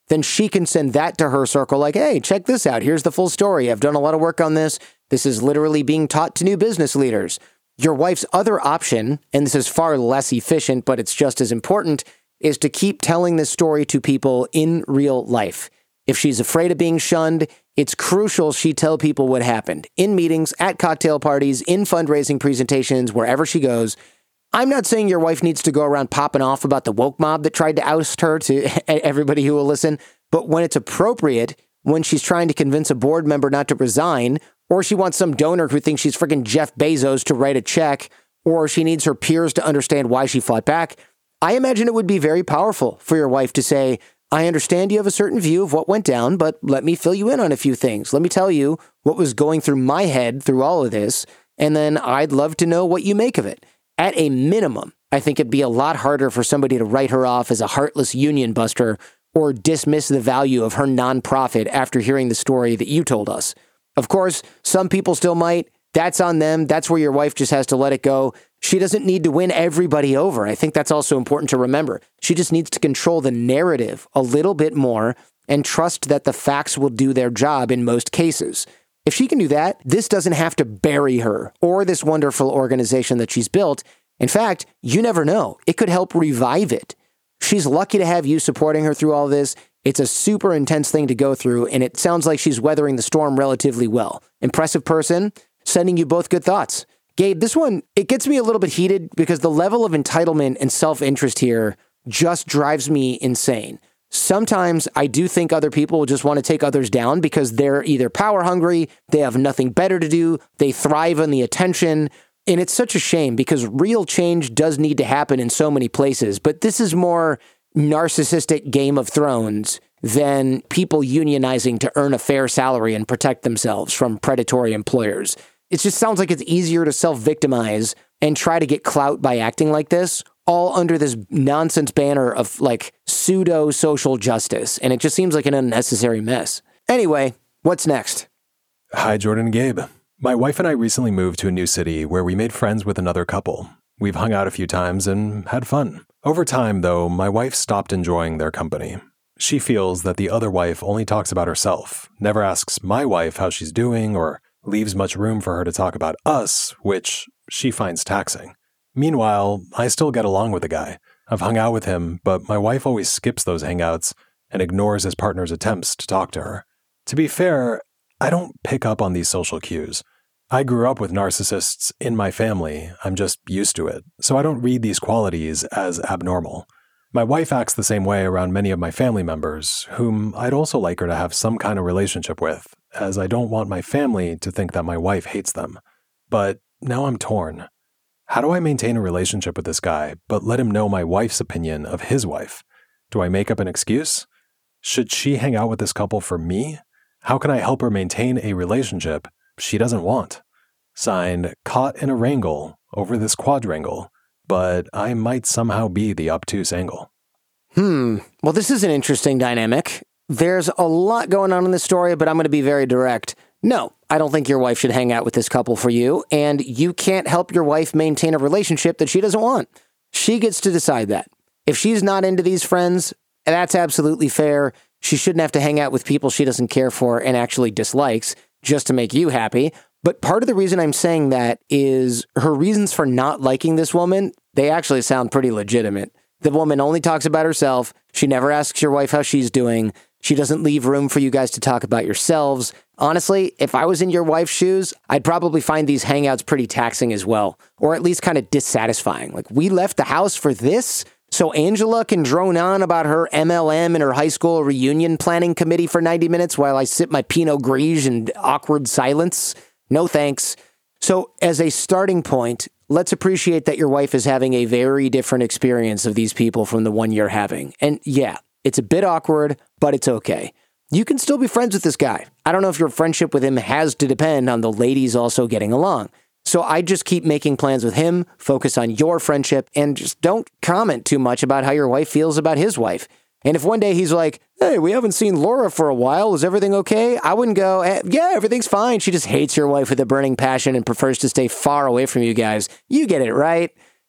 then she can send that to her circle like, hey, check this out. Here's the full story. I've done a lot of work on this. This is literally being taught to new business leaders. Your wife's other option, and this is far less efficient, but it's just as important, is to keep telling this story to people in real life. If she's afraid of being shunned, it's crucial she tell people what happened in meetings, at cocktail parties, in fundraising presentations, wherever she goes. I'm not saying your wife needs to go around popping off about the woke mob that tried to oust her to everybody who will listen, but when it's appropriate, when she's trying to convince a board member not to resign, or she wants some donor who thinks she's freaking Jeff Bezos to write a check, or she needs her peers to understand why she fought back, I imagine it would be very powerful for your wife to say, I understand you have a certain view of what went down, but let me fill you in on a few things. Let me tell you what was going through my head through all of this, and then I'd love to know what you make of it. At a minimum, I think it'd be a lot harder for somebody to write her off as a heartless union buster or dismiss the value of her nonprofit after hearing the story that you told us. Of course, some people still might. That's on them. That's where your wife just has to let it go. She doesn't need to win everybody over. I think that's also important to remember. She just needs to control the narrative a little bit more and trust that the facts will do their job in most cases. If she can do that, this doesn't have to bury her or this wonderful organization that she's built. In fact, you never know. It could help revive it. She's lucky to have you supporting her through all this. It's a super intense thing to go through, and it sounds like she's weathering the storm relatively well. Impressive person, sending you both good thoughts. Gabe, this one, it gets me a little bit heated because the level of entitlement and self-interest here just drives me insane. Sometimes I do think other people will just want to take others down because they're either power hungry, they have nothing better to do, they thrive on the attention. And it's such a shame because real change does need to happen in so many places. But this is more narcissistic Game of Thrones than people unionizing to earn a fair salary and protect themselves from predatory employers. It just sounds like it's easier to self-victimize and try to get clout by acting like this, all under this nonsense banner of like pseudo social justice. And it just seems like an unnecessary mess. Anyway, what's next? Hi, Jordan and Gabe. My wife and I recently moved to a new city where we made friends with another couple. We've hung out a few times and had fun. Over time, though, my wife stopped enjoying their company. She feels that the other wife only talks about herself, never asks my wife how she's doing, or leaves much room for her to talk about us, which she finds taxing. Meanwhile, I still get along with the guy. I've hung out with him, but my wife always skips those hangouts and ignores his partner's attempts to talk to her. To be fair, I don't pick up on these social cues. I grew up with narcissists in my family. I'm just used to it, so I don't read these qualities as abnormal. My wife acts the same way around many of my family members, whom I'd also like her to have some kind of relationship with, as I don't want my family to think that my wife hates them. But now I'm torn. How do I maintain a relationship with this guy, but let him know my wife's opinion of his wife? Do I make up an excuse? Should she hang out with this couple for me? How can I help her maintain a relationship she doesn't want? Signed, caught in a wrangle over this quadrangle, but I might somehow be the obtuse angle. Hmm. Well, this is an interesting dynamic. There's a lot going on in this story, but I'm going to be very direct. No, I don't think your wife should hang out with this couple for you, and you can't help your wife maintain a relationship that she doesn't want. She gets to decide that. If she's not into these friends, that's absolutely fair. She shouldn't have to hang out with people she doesn't care for and actually dislikes just to make you happy. But part of the reason I'm saying that is her reasons for not liking this woman, they actually sound pretty legitimate. The woman only talks about herself. She never asks your wife how she's doing. She doesn't leave room for you guys to talk about yourselves. Honestly, if I was in your wife's shoes, I'd probably find these hangouts pretty taxing as well, or at least kind of dissatisfying. Like, we left the house for this? So Angela can drone on about her M L M and her high school reunion planning committee for ninety minutes while I sip my Pinot Gris in awkward silence? No thanks. So as a starting point, let's appreciate that your wife is having a very different experience of these people from the one you're having. And yeah, it's a bit awkward, but it's okay. You can still be friends with this guy. I don't know if your friendship with him has to depend on the ladies also getting along. So I just keep making plans with him, focus on your friendship, and just don't comment too much about how your wife feels about his wife. And if one day he's like, hey, we haven't seen Laura for a while, is everything okay? I wouldn't go, eh, yeah, everything's fine. She just hates your wife with a burning passion and prefers to stay far away from you guys. You get it, right?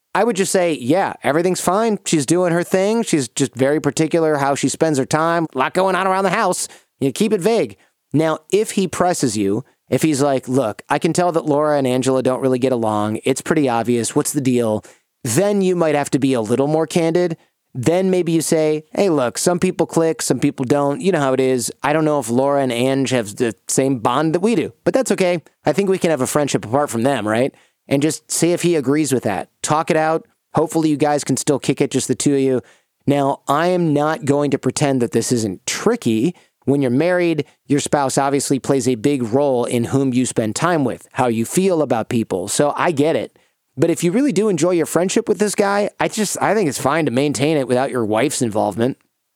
I would just say, yeah, everything's fine. She's doing her thing. She's just very particular how she spends her time. A lot going on around the house. You keep it vague. Now, if he presses you, if he's like, look, I can tell that Laura and Angela don't really get along. It's pretty obvious. What's the deal? Then you might have to be a little more candid. Then maybe you say, hey, look, some people click, some people don't. You know how it is. I don't know if Laura and Ange have the same bond that we do, but that's okay. I think we can have a friendship apart from them, right? And just see if he agrees with that. Talk it out. Hopefully you guys can still kick it, just the two of you. Now, I am not going to pretend that this isn't tricky. When you're married, your spouse obviously plays a big role in whom you spend time with, how you feel about people. So I get it. But if you really do enjoy your friendship with this guy, I just, I think it's fine to maintain it without your wife's involvement.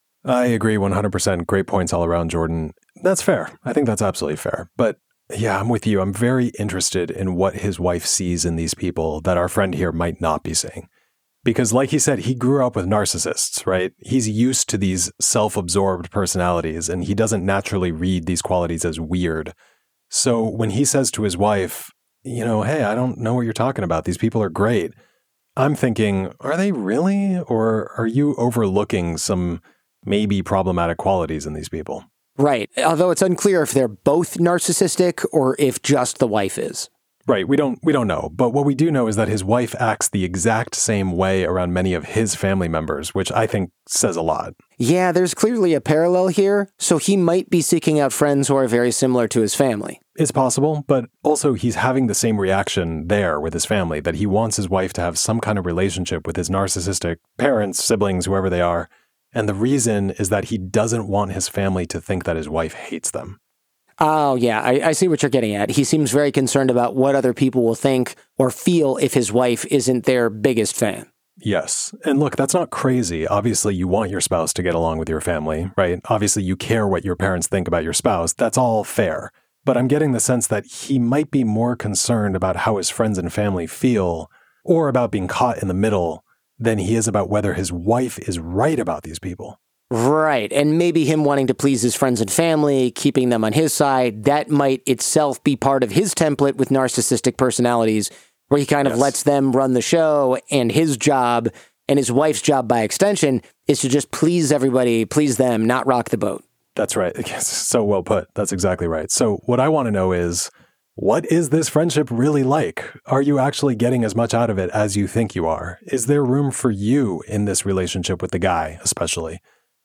I agree one hundred percent. Great points all around, Jordan. That's fair. I think that's absolutely fair. But yeah, I'm with you. I'm very interested in what his wife sees in these people that our friend here might not be seeing. Because like he said, he grew up with narcissists, right? He's used to these self-absorbed personalities, and he doesn't naturally read these qualities as weird. So when he says to his wife, you know, hey, I don't know what you're talking about. These people are great. I'm thinking, are they really? Or are you overlooking some maybe problematic qualities in these people? Right. Although it's unclear if they're both narcissistic or if just the wife is. Right. We don't we don't know. But what we do know is that his wife acts the exact same way around many of his family members, which I think says a lot. Yeah, there's clearly a parallel here. So he might be seeking out friends who are very similar to his family. It's possible, but also he's having the same reaction there with his family, that he wants his wife to have some kind of relationship with his narcissistic parents, siblings, whoever they are. And the reason is that he doesn't want his family to think that his wife hates them. Oh, yeah, I, I see what you're getting at. He seems very concerned about what other people will think or feel if his wife isn't their biggest fan. Yes. And look, that's not crazy. Obviously, you want your spouse to get along with your family, right? Obviously, you care what your parents think about your spouse. That's all fair. But I'm getting the sense that he might be more concerned about how his friends and family feel, or about being caught in the middle, than he is about whether his wife is right about these people. Right. And maybe him wanting to please his friends and family, keeping them on his side, that might itself be part of his template with narcissistic personalities, where he kind of yes. lets them run the show, and his job, and his wife's job by extension, is to just please everybody, please them, not rock the boat. That's right. So well put. That's exactly right. So what I want to know is, what is this friendship really like? Are you actually getting as much out of it as you think you are? Is there room for you in this relationship with the guy, especially?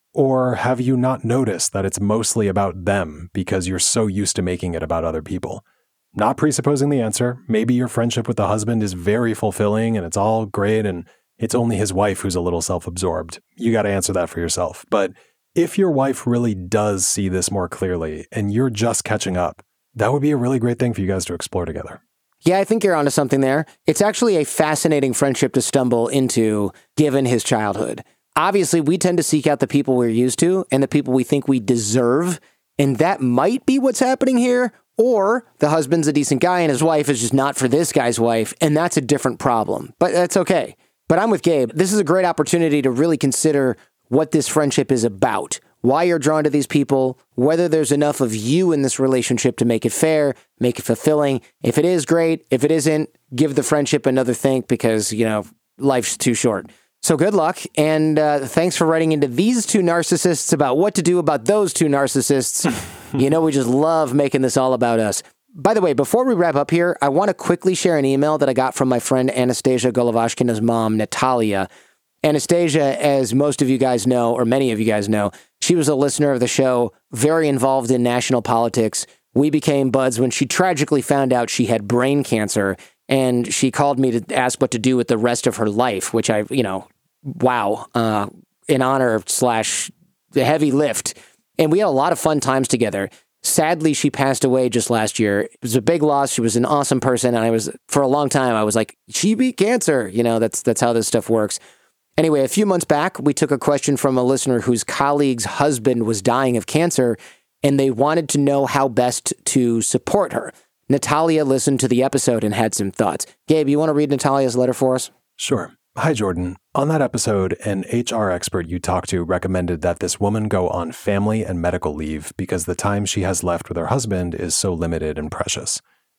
Or have you not noticed that it's mostly about them because you're so used to making it about other people? Not presupposing the answer. Maybe your friendship with the husband is very fulfilling and it's all great and it's only his wife who's a little self-absorbed. You got to answer that for yourself. But if your wife really does see this more clearly and you're just catching up, that would be a really great thing for you guys to explore together. Yeah, I think you're onto something there. It's actually a fascinating friendship to stumble into, given his childhood. Obviously, we tend to seek out the people we're used to and the people we think we deserve, and that might be what's happening here. Or the husband's a decent guy and his wife is just not for this guy's wife, and that's a different problem. But that's okay. But I'm with Gabe. This is a great opportunity to really consider what this friendship is about, why you're drawn to these people, whether there's enough of you in this relationship to make it fair, make it fulfilling. If it is, great. If it isn't, give the friendship another think because, you know, life's too short. So good luck, and uh, thanks for writing into these two narcissists about what to do about those two narcissists. You know, we just love making this all about us. By the way, before we wrap up here, I want to quickly share an email that I got from my friend Anastasia Golovashkina's mom, Natalia. Anastasia, as most of you guys know, or many of you guys know, she was a listener of the show, very involved in national politics. We became buds when she tragically found out she had brain cancer, and she called me to ask what to do with the rest of her life, which I, you know, wow, uh, an honor slash heavy lift. And we had a lot of fun times together. Sadly, she passed away just last year. It was a big loss. She was an awesome person. And I was, for a long time, I was like, she beat cancer. You know, that's, that's how this stuff works. Anyway, a few months back, we took a question from a listener whose colleague's husband was dying of cancer, and they wanted to know how best to support her. Natalia listened to the episode and had some thoughts. Gabe, you want to read Natalia's letter for us? Sure. Hi, Jordan. On that episode, an H R expert you talked to recommended that this woman go on family and medical leave because the time she has left with her husband is so limited and precious.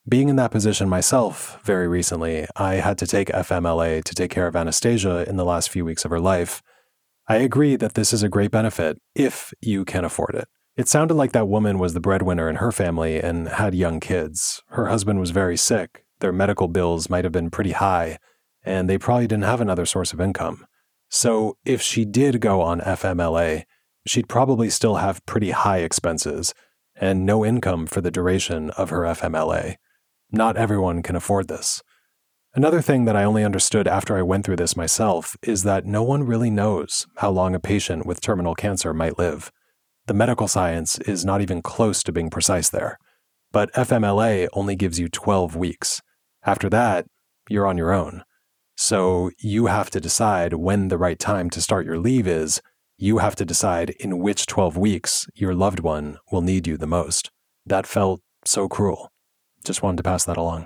Being in that position myself very recently, I had to take F M L A to take care of Anastasia in the last few weeks of her life. I agree that this is a great benefit if you can afford it. It sounded like that woman was the breadwinner in her family and had young kids. Her husband was very sick. Their medical bills might have been pretty high, and they probably didn't have another source of income. So if she did go on F M L A, she'd probably still have pretty high expenses and no income for the duration of her F M L A. Not everyone can afford this. Another thing that I only understood after I went through this myself is that no one really knows how long a patient with terminal cancer might live. The medical science is not even close to being precise there. But F M L A only gives you twelve weeks. After that, you're on your own. So you have to decide when the right time to start your leave is. You have to decide in which twelve weeks your loved one will need you the most. That felt so cruel. Just wanted to pass that along.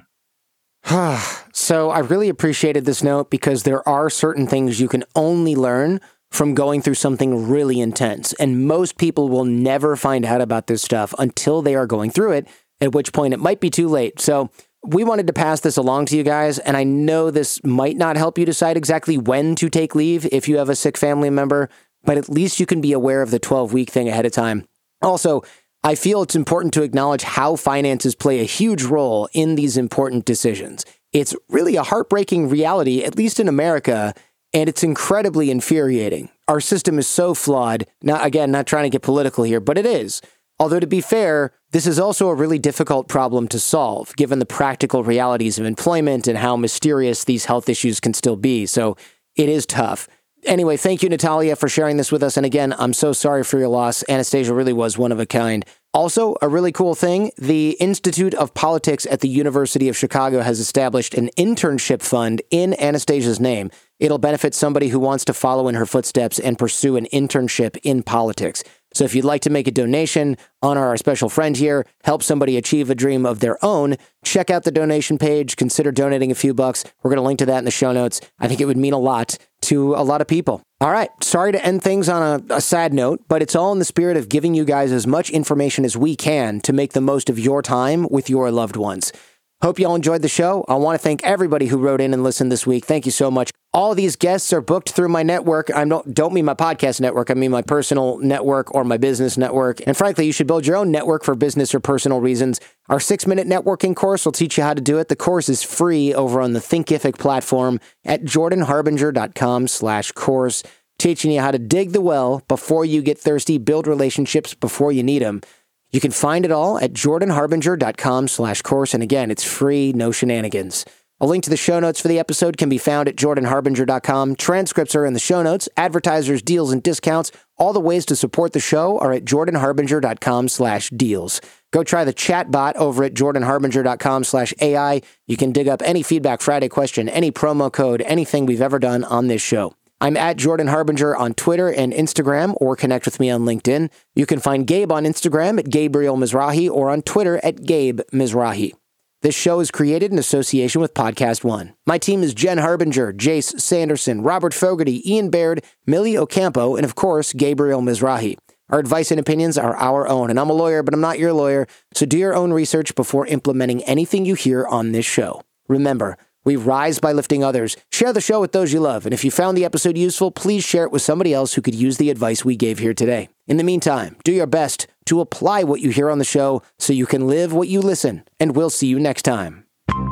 So I really appreciated this note because there are certain things you can only learn from going through something really intense. And most people will never find out about this stuff until they are going through it, at which point it might be too late. So we wanted to pass this along to you guys, and I know this might not help you decide exactly when to take leave if you have a sick family member, but at least you can be aware of the twelve-week thing ahead of time. Also, I feel it's important to acknowledge how finances play a huge role in these important decisions. It's really a heartbreaking reality, at least in America, and it's incredibly infuriating. Our system is so flawed. Now, again, not trying to get political here, but it is. Although, to be fair, this is also a really difficult problem to solve, given the practical realities of employment and how mysterious these health issues can still be. So it is tough. Anyway, thank you, Natalia, for sharing this with us. And again, I'm so sorry for your loss. Anastasia really was one of a kind. Also, a really cool thing, the Institute of Politics at the University of Chicago has established an internship fund in Anastasia's name. It'll benefit somebody who wants to follow in her footsteps and pursue an internship in politics. So if you'd like to make a donation, honor our special friend here, help somebody achieve a dream of their own, check out the donation page, consider donating a few bucks. We're going to link to that in the show notes. I think it would mean a lot to a lot of people. All right, sorry to end things on a, a sad note, but it's all in the spirit of giving you guys as much information as we can to make the most of your time with your loved ones. Hope y'all enjoyed the show. I want to thank everybody who wrote in and listened this week. Thank you so much. All these guests are booked through my network. I don't, don't mean my podcast network. I mean my personal network or my business network. And frankly, you should build your own network for business or personal reasons. Our six-minute networking course will teach you how to do it. The course is free over on the Thinkific platform at jordanharbinger.com slash course, teaching you how to dig the well before you get thirsty, build relationships before you need them. You can find it all at jordanharbinger.com slash course. And again, it's free, no shenanigans. A link to the show notes for the episode can be found at jordan harbinger dot com. Transcripts are in the show notes. Advertisers, deals, and discounts. All the ways to support the show are at jordanharbinger.com slash deals. Go try the chat bot over at jordanharbinger.com slash AI. You can dig up any Feedback Friday question, any promo code, anything we've ever done on this show. I'm at Jordan Harbinger on Twitter and Instagram, or connect with me on LinkedIn. You can find Gabe on Instagram at Gabriel Mizrahi or on Twitter at Gabe Mizrahi. This show is created in association with Podcast One. My team is Jen Harbinger, Jace Sanderson, Robert Fogarty, Ian Baird, Millie Ocampo, and of course, Gabriel Mizrahi. Our advice and opinions are our own, and I'm a lawyer, but I'm not your lawyer, so do your own research before implementing anything you hear on this show. Remember, we rise by lifting others. Share the show with those you love. And if you found the episode useful, please share it with somebody else who could use the advice we gave here today. In the meantime, do your best to apply what you hear on the show so you can live what you listen. And we'll see you next time.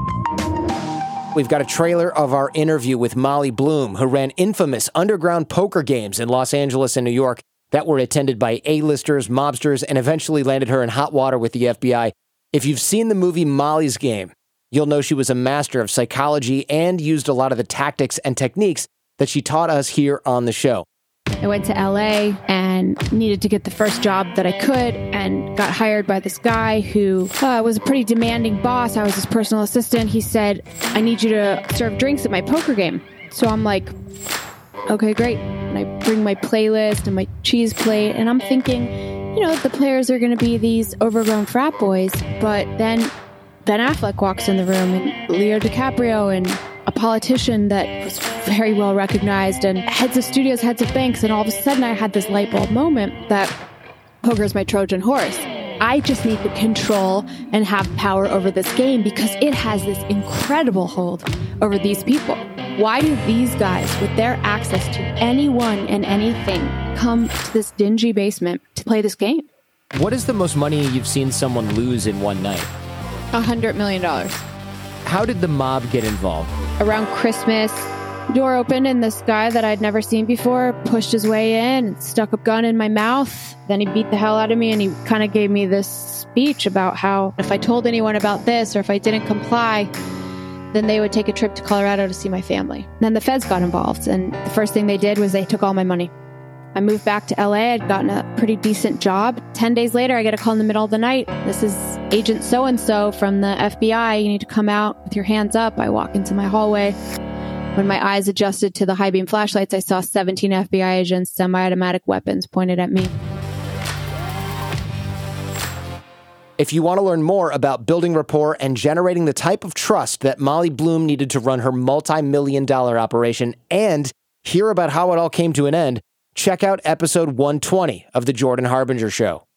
We've got a trailer of our interview with Molly Bloom, who ran infamous underground poker games in Los Angeles and New York that were attended by A-listers, mobsters, and eventually landed her in hot water with the F B I. If you've seen the movie Molly's Game, you'll know she was a master of psychology and used a lot of the tactics and techniques that she taught us here on the show. I went to L A and needed to get the first job that I could and got hired by this guy who uh, was a pretty demanding boss. I was his personal assistant. He said, I need you to serve drinks at my poker game. So I'm like, okay, great. And I bring my playlist and my cheese plate, and I'm thinking, you know, the players are going to be these overgrown frat boys, but then Ben Affleck walks in the room, and Leo DiCaprio, and a politician that was very well recognized, and heads of studios, heads of banks, and all of a sudden I had this light bulb moment that poker is my Trojan horse. I just need to control and have power over this game because it has this incredible hold over these people. Why do these guys, with their access to anyone and anything, come to this dingy basement to play this game? What is the most money you've seen someone lose in one night? A hundred million dollars. How did the mob get involved? Around Christmas, door opened and this guy that I'd never seen before pushed his way in and stuck a gun in my mouth. Then he beat the hell out of me and he kind of gave me this speech about how if I told anyone about this or if I didn't comply, then they would take a trip to Colorado to see my family. And then the feds got involved, and the first thing they did was they took all my money. I moved back to L A. I'd gotten a pretty decent job. Ten days later, I get a call in the middle of the night. This is Agent so-and-so from the F B I. You need to come out with your hands up. I walk into my hallway. When my eyes adjusted to the high beam flashlights, I saw seventeen F B I agents, semi-automatic weapons pointed at me. If you want to learn more about building rapport and generating the type of trust that Molly Bloom needed to run her multi-million dollar operation and hear about how it all came to an end, check out episode one twenty of The Jordan Harbinger Show.